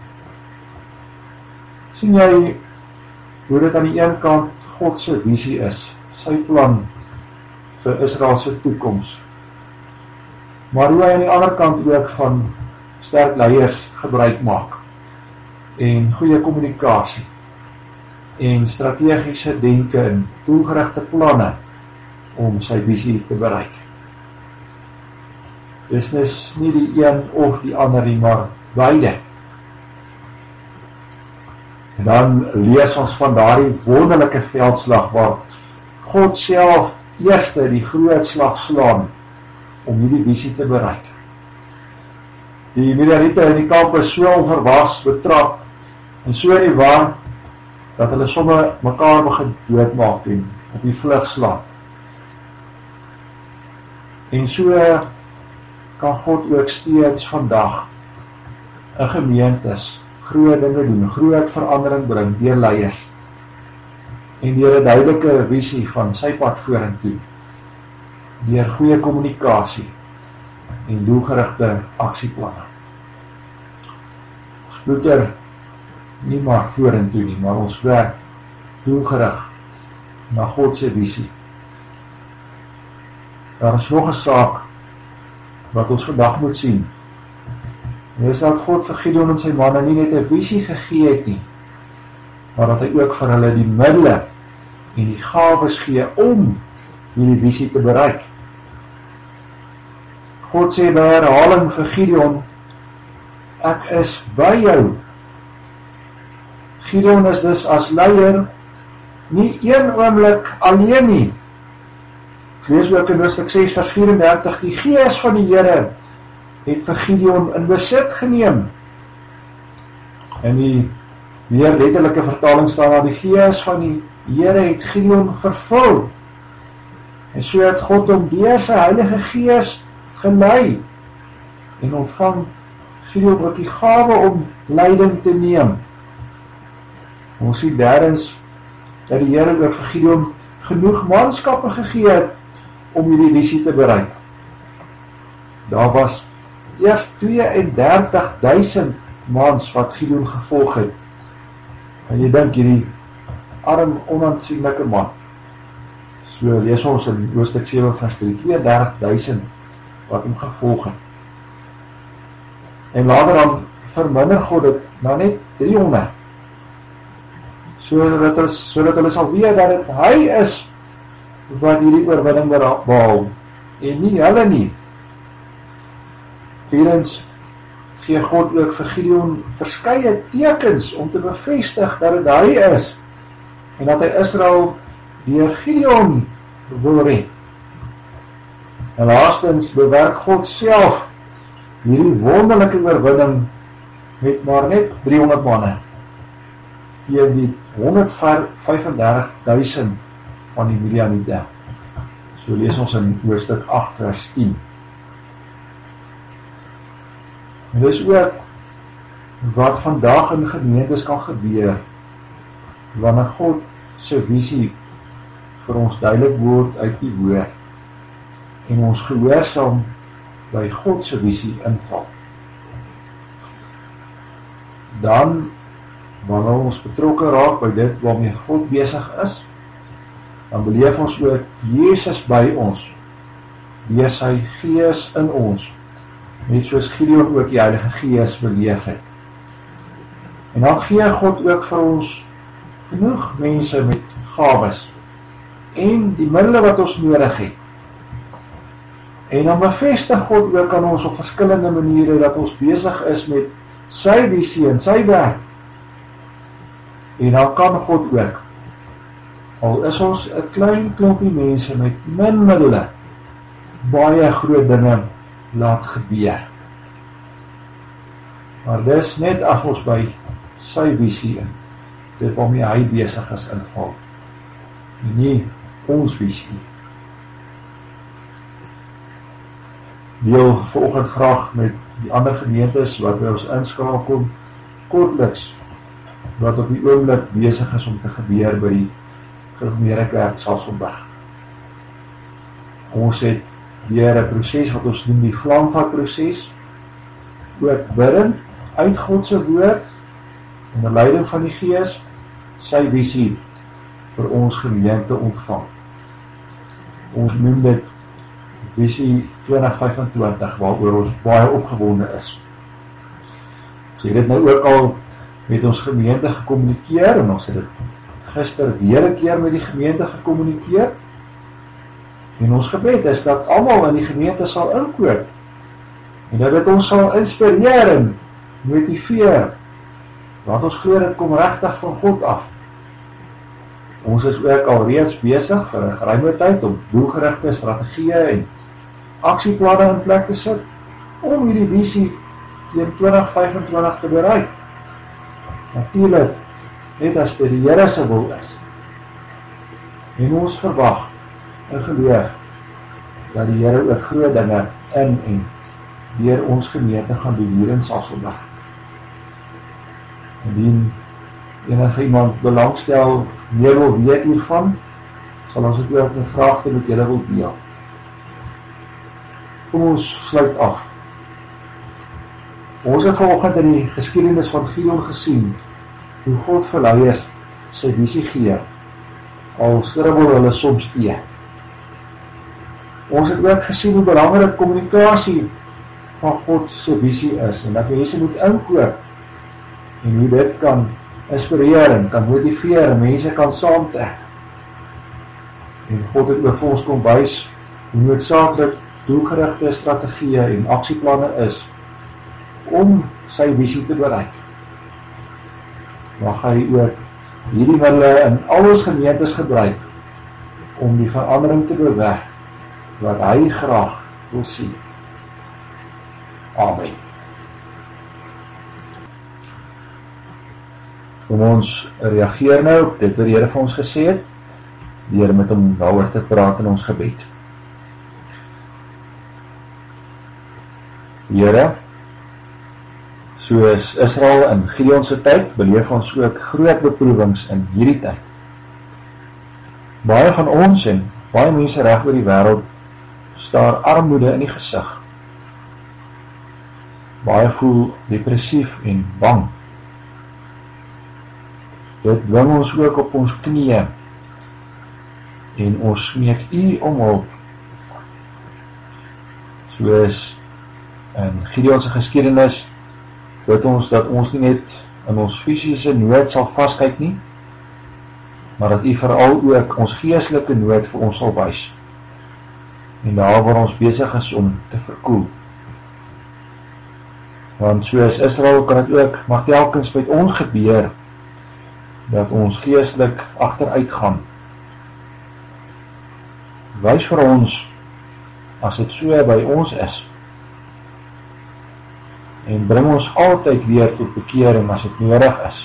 Sien jy hoe dit aan die een kant God se visie is, sy plan vir Israel se toekoms, maar hoe hy aan die ander kant ook van sterk leiers gebruik maak en goeie kommunikasie en strategiese denke en doelgerigte planne om sy visie te bereik. Dis nes nie die een of die ander nie, maar beide. En dan lees ons van daardie wonderlike veldslag waar God self eerste die groot slag slaan om hierdie visie te bereik. Die Midianiete in die kamp is so onverwags betrap en so in die war dat hulle somme mekaar begin doodmaak en op die vlug slaan. En so kan God ook steeds vandag in gemeentes groot dinge doen, groot verandering bring deur leiers en deur 'n duidelike visie van sy pad vorentoe, deur goeie kommunikasie en doelgerigte aksieplanne. Ons ploeter nie maar vorentoe nie, maar ons werk doelgerig na God se visie. Daar is nog 'n saak wat ons vandag moet sien. En dis dat God vir Gideon en sy manne nie net 'n visie gegee het nie, maar dat hy ook vir hulle die middele en die gawes gee om hierdie visie te bereik. God sê by herhaling vir Gideon, ek is by jou. Gideon is dus as leier nie een oomblik alleen nie. Ek lees ook in Hoofstuk ses vers vyf en dertig, die Gees van die Here het vir Gideon in besit geneem. En die meer letterlike vertaling staan daar, die Gees van die Here het Gideon vervul. En so het God hom deur sy Heilige Gees gelei en ontvang Gideon ook die gawe om leiding te neem. Ons sien derdens dat die Here ook vir Gideon genoeg manskappe gegee het om hierdie visie te bereik. Daar was eers twee en dertig duisend mans wat Gideon gevolg het. En jy dink hierdie arm, onaansienlike man. So lees ons in Hoofstuk sewe vers drie, twee en dertig duisend wat hom gevolg het. En later dan verminder God dit na net driehonderd. Sodat hulle, sodat hulle sal weet dat dit hy is wat hierdie oorwinning behaal en nie hulle nie. Tweedens gee God ook vir Gideon verskeie tekens om te bevestig dat dit hy is en dat hy Israel deur Gideon wil red. En laastens bewerk God self hierdie wonderlike oorwinning met maar net driehonderd manne teen die honderd vyf en dertig duisend van die Midianiete. So lees ons in Hoofstuk agt vers tien. En dis ook wat vandag in gemeentes kan gebeur wanneer God se visie vir ons duidelik word uit die woord en ons gehoorsaam by God se visie inval. Dan wanneer ons betrokke raak by dit waarmee God besig is, dan beleef ons ook Jesus by ons, deur sy Gees in ons, net soos Gideon ook die Heilige Gees beleef het. En dan gee God ook vir ons genoeg mense met gawes en die middele wat ons nodig het. En dan bevestig God ook aan ons op verskillende maniere dat ons besig is met sy visie en sy werk. En dan kan God ook, al is ons 'n klein klompie mense met min middele, baie groot dinge laat gebeur. Maar dis net as ons by sy visie in, dit waarmee hy besig is inval. En nie ons visie. Deel vanoggend graag met die ander gemeentes wat by ons inskakel, kortliks, wat op die oomblik besig is om te gebeur by die Gereformeerde Kerk Sasolburg. Ons het deur 'n proses wat ons noem die vlamvatproses, ook bidend uit God se woord, onder leiding van die Gees, sy visie vir ons gemeente ontvang. Ons noem dit visie twintig vyf-en-twintig, waaroor ons baie opgewonde is. Ons het dit nou ook al met ons gemeente gekommunikeer, en ons het dit gister weer 'n keer met die gemeente gekommunikeer, en ons gebed is dat almal in die gemeente sal inkoop, en dat dit ons sal inspireer en motiveer, want ons glo dit kom regtig van God af. Ons is ook al reeds besig vir 'n geruime tyd om doelgerigte strategieë en aksieplanne in plek te sit, om hierdie visie teen twintig vyf-en-twintig te bereik. Natuurlik, net as dit die Here se wil is. En ons verwag en geloof dat die Here ook groot dinge in en deur ons gemeente gaan doen hier in Sasolburg. Indien enige iemand belangstel, meer wil weet hiervan, sal ons dit ook met graagte met julle wil deel. Kom ons sluit af. Ons het vanoggend in die geskiedenis van Gideon gesien, hoe God vir leiers sy visie gee, al stribbel hulle soms teen. Ons het ook gesien hoe belangrik kommunikasie van God sy visie is, en dat mense moet inkoop, en hoe dit kan inspireer en kan motiveer, en mense kan saamtrek. En God het ook vir ons kom wys hoe noodsaaklik doelgerigte strategieë en aksieplanne is om sy visie te bereik. Mag hy ook hierdie middele in al ons gemeentes gebruik om die verandering te bewerk wat hy graag wil sien. Amen. Kom ons reageer nou op dit wat die Here vir ons gesê het, deur met hom daaroor te praat in ons gebed. Here, soos Israel in Gideon se tyd, beleef ons ook groot beproewings in hierdie tyd. Baie van ons en baie mense reg oor die wêreld staar armoede in die gesig. Baie voel depressief en bang. Dit dwing ons ook op ons knieë en ons smeek U om hulp. Soos in Gideon se geskiedenis, weet ons dat ons nie net in ons fisiese nood sal vaskyk nie, maar dat U veral ook ons geestelike nood vir ons sal wys. En daar waar ons besig is om te verkoel. Want soos Israel kan dit ook, mag telkens met ons gebeur, dat ons geestelik agteruit gaan. Wys vir ons, as dit so by ons is, en bring ons altyd weer tot bekering as dit nodig is.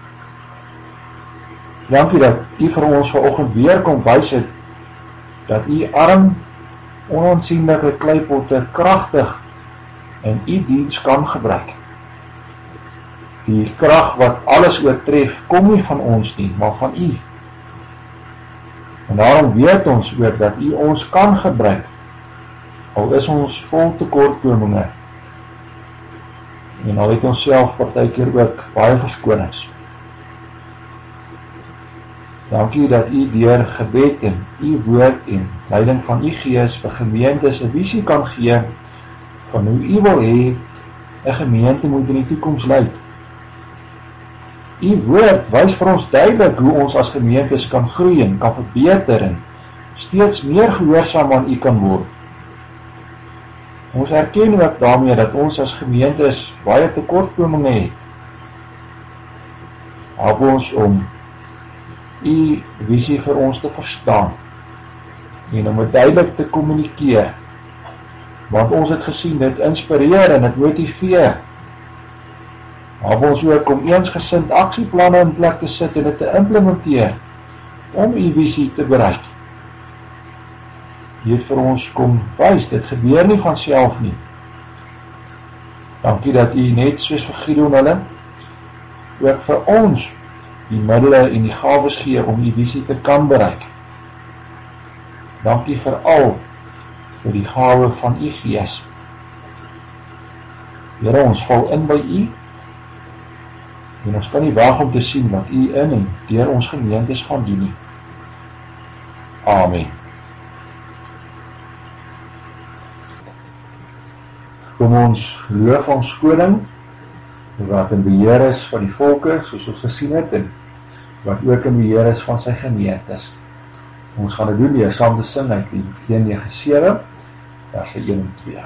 Dankie dat U vir ons vanoggend weer kom wys het, dat U arm, onaansienlike kleipotte kragtig in U diens kan gebruik. Die krag wat alles oortref, kom nie van ons nie, maar van U. En daarom weet ons ook dat U ons kan gebruik, al is ons vol tekortkominge, en al het ons self partykeer ook baie verskonings. Dankie dat U deur gebed en U woord en leiding van U Gees vir gemeentes 'n visie kan gee van hoe U wil hê 'n gemeente moet in die toekoms lyk. U woord wys vir ons duidelik hoe ons as gemeentes kan groei en kan verbeter en steeds meer gehoorsaam aan U kan word. Ons erken ook daarmee dat ons as gemeentes baie tekortkominge het. Help ons om U visie vir ons te verstaan en om dit duidelik te kommunikeer, want ons het gesien dit inspireer en dit motiveer. Help ons ook om eensgesind aksieplanne in plek te sit en dit te implementeer om U visie te bereik. U het vir ons kom wys, dit gebeur nie van self nie. Dankie dat U net soos vir Gideon hulle, ook vir ons die middele en die gawes gee om U visie te kan bereik. Dankie veral vir die gawe van U Gees. Here, ons val in by U, en ons kan nie wag om te sien wat U in en deur ons gemeentes gaan doen nie. Amen. Kom ons loof ons koning, wat in beheer is van die volke, soos ons gesien het, en wat ook in beheer is van sy gemeentes. Ons gaan dit doen deur saam te sing uit die een nege sewe, verse een en twee.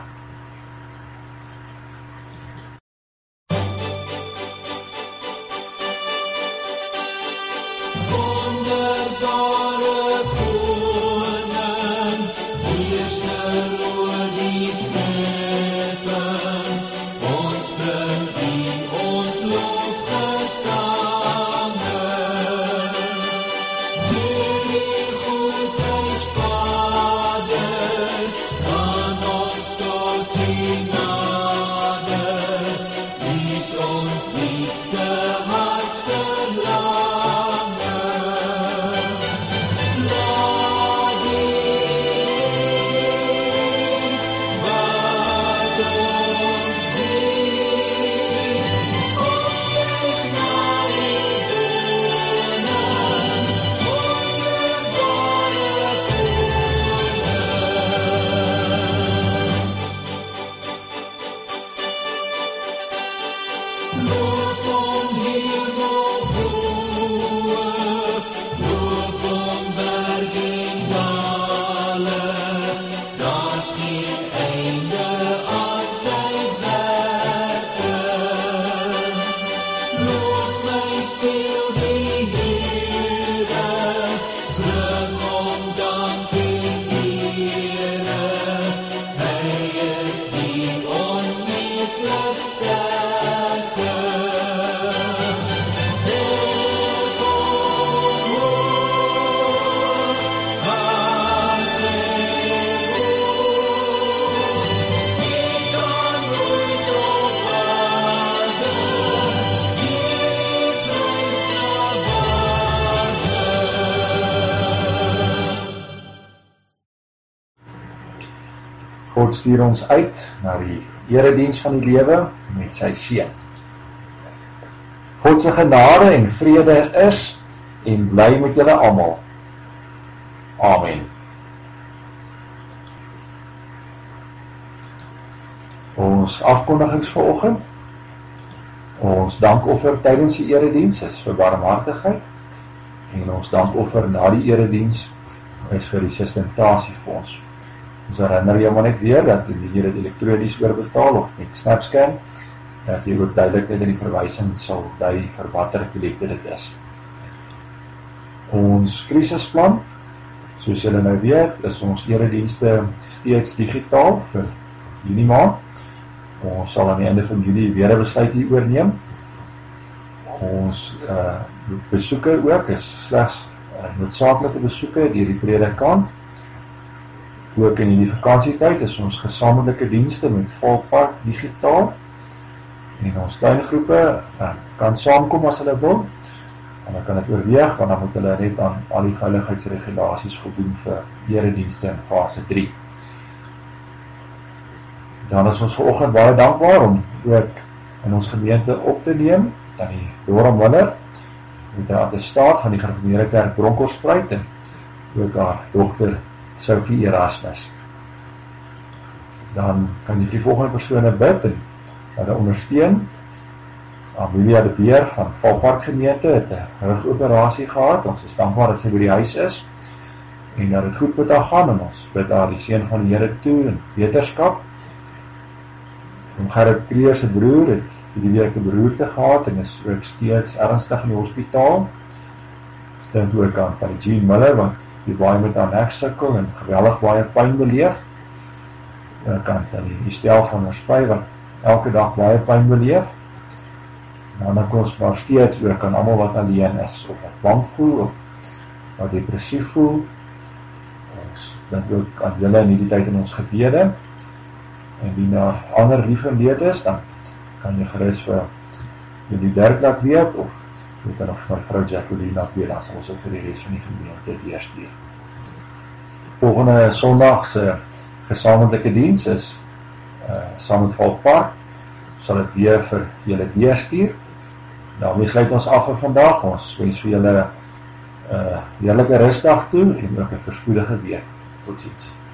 God stuur ons uit na die erediens van die lewe met sy seun. God se genade en vrede is en bly met julle almal. Amen. Ons afkondigings vanoggend. Ons dankoffer tydens die erediens is vir barmhartigheid en ons dankoffer na die erediens is vir die sustentasiefondse. Ons herinner jy maar net weer dat jy dit elektronies oorbetaal of met SnapScan, dat jy ook duidelik in die verwysing sal dui vir watter kollekte dit is. Ons krisisplan, soos julle nou weet, is ons eredienste steeds digitaal vir Junie maand. Ons sal aan die einde van Julie weer 'n besluit hier oorneem. Ons uh, besoeke ook is slegs uh, noodsaaklike besoeke deur die predikant. Ook in die vakansietyd is ons gesamentlike dienste met Valpark digitaal en ons tuingroepe uh, kan saamkom as hulle wil en dan kan dit oorweeg, want dan moet hulle net aan al die veiligheidsregulasies voldoen vir eredienste in fase drie. Dan is ons vanoggend baie dankbaar om ook in ons gemeente op te neem dan die Dora Miller met 'n attestaat van die Gereformeerde Kerk Bronkhorstspruit en ook haar dogter Sophie Erasmus. Dan kan jy die volgende persone bid en hulle ondersteun. Amelia de Beer van Valpark gemeente het 'n rugoperasie gehad. Ons is dankbaar dat sy by die huis is en dat dit goed met haar gaan en ons bid haar die seën van die Here toe en wetenskap. En Gerrit Kreer se broer het hierdie week 'n beroerte gehad en is ook steeds ernstig in die hospitaal. Stend ook aan van Jean Miller wat die baie met haar nek sukkel en geweldig baie pyn beleef. Ook aan die stel van ons spy wat elke dag baie pyn beleef. En dan kom ons maar steeds ook aan almal wat alleen is of wat bang voel of wat depressief voel. Ons dat ook aan julle in die tyd in ons gebede. En wie na ander liefgeleed is, dan kan jy gerus vir jullie Dirk laat weet, of jy kan of vir vrou Jacqueline laat weet, dan sal ons ook vir die rest van die gemeente deurstuur. Volgende Sondag se gesamentlike diens is uh, saam met Valkpark, sal dit weer vir julle deurstuur. Daarmee sluit ons af vir vandag. Ons wens vir julle 'n uh, heerlike rustdag toe en ook 'n voorspoedige week. Totsiens.